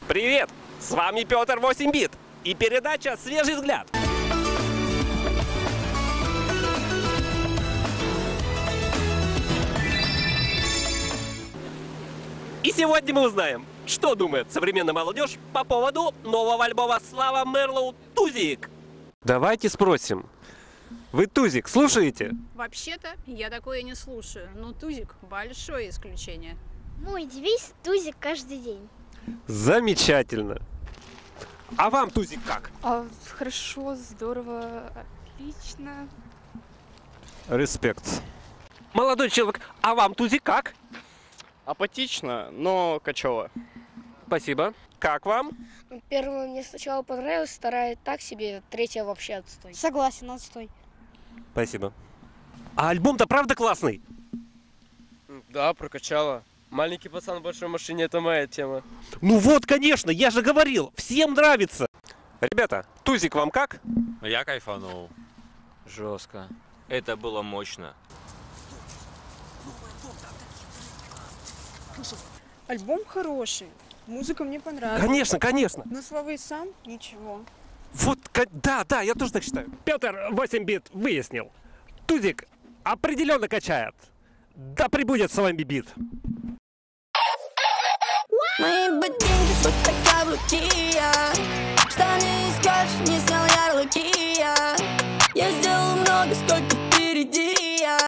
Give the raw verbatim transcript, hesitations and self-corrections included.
Привет! С вами Петр восемь бит и передача «Свежий взгляд». И сегодня мы узнаем, что думает современная молодежь по поводу нового альбома Слава Мэрлоу «Тузик». Давайте спросим. Вы «Тузик» слушаете? Вообще-то я такое не слушаю, но «Тузик» — большое исключение. Мой девиз — «Тузик каждый день». Замечательно. А вам «Тузик» как? А, хорошо, здорово, отлично. Респект. Молодой человек, а вам «Тузик» как? Апатично, но качево. Спасибо. Как вам? Ну, первая мне сначала понравилась, вторая так себе, третья вообще отстой. Согласен, отстой. Спасибо. А альбом-то правда классный? Да, прокачало. Маленький пацан в большой машине — это моя тема. Ну вот, конечно, я же говорил, всем нравится. Ребята, «Тузик» вам как? Я кайфанул. Жестко. Это было мощно. Альбом хороший, музыка мне понравилась. Конечно, конечно. Но Слава и сам ничего. Вот, да, да, я тоже так считаю. Петр восемь бит выяснил. «Тузик» определенно качает. Да пребудет с вами бит. Мои ботинки будто каблуки, я штаны из каши, не снял ярлыки, я Я сделал много, сколько впереди.